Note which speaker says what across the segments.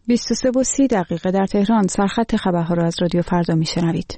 Speaker 1: 23:30 در تهران. سرخط خبرها را از رادیو فردا میشنوید.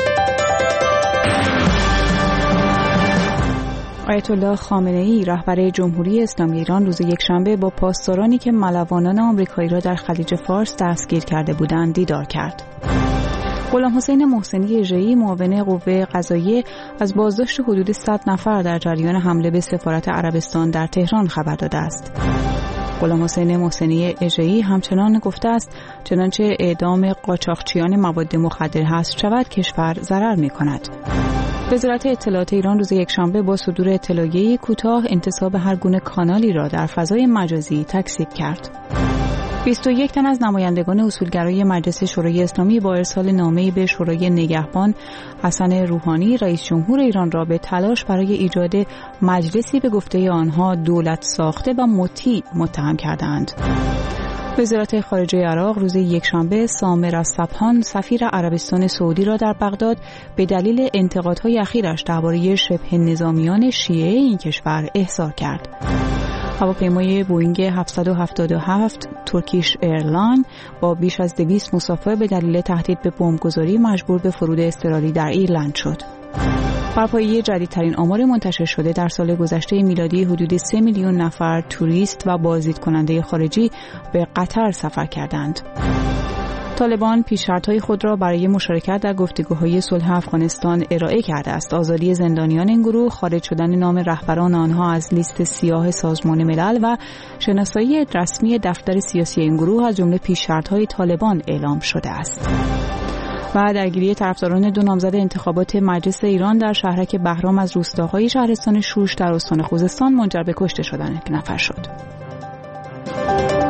Speaker 1: آیت الله خامنه‌ای رهبر جمهوری اسلامی ایران روز یکشنبه با پاسدارانی که ملوانان آمریکایی را در خلیج فارس دستگیر کرده بودند دیدار کرد. غلام حسین محسنی اژه‌ای معاون قوه قضاییه از بازداشت حدود 100 نفر در جریان حمله به سفارت عربستان در تهران خبر داده است. غلام حسین محسنی اژه‌ای همچنان گفته است چنانچه اعدام قاچاقچیان مواد مخدر حذف شود کشور ضرر می‌کند. وزارت اطلاعات ایران روز یکشنبه با صدور اطلاعیه‌ای کوتاه انتصاب هر گونه کانالی را در فضای مجازی تکذیب کرد. 21 تن از نمایندگان اصولگرای مجلس شورای اسلامی با ارسال نامه‌ای به شورای نگهبان حسن روحانی رئیس جمهور ایران را به تلاش برای ایجاد مجلسی به گفته آنها دولت ساخته و مطیع متهم کردند. وزارت خارجه عراق روز یکشنبه سامر الصبحان سفیر عربستان سعودی را در بغداد به دلیل انتقادهای اخیرش درباره شبه نظامیان شیعه این کشور احضار کرد. هواپیمای بوئینگ 777 ترکیش ایرلاین با بیش از 200 مسافر به دلیل تهدید به بمبگذاری مجبور به فرود اضطراری در ایرلند شد. بر پایه جدیدترین آمار منتشر شده در سال گذشته میلادی حدود 3 میلیون نفر توریست و بازدید کننده خارجی به قطر سفر کردند. طالبان پیش‌شرط‌های خود را برای مشارکت در گفتگوهای صلح افغانستان ارائه کرده است. آزادی زندانیان این گروه، خارج شدن نام رهبران آنها از لیست سیاه سازمان ملل و شناسایی رسمی دفتر سیاسی این گروه از جمله پیش‌شرط‌های طالبان اعلام شده است. و درگیری طرفداران دو نامزد انتخابات مجلس ایران در شهرک بهرام از روستاهای شهرستان شوش در استان خوزستان منجر به کشته شدن یک نفر شد.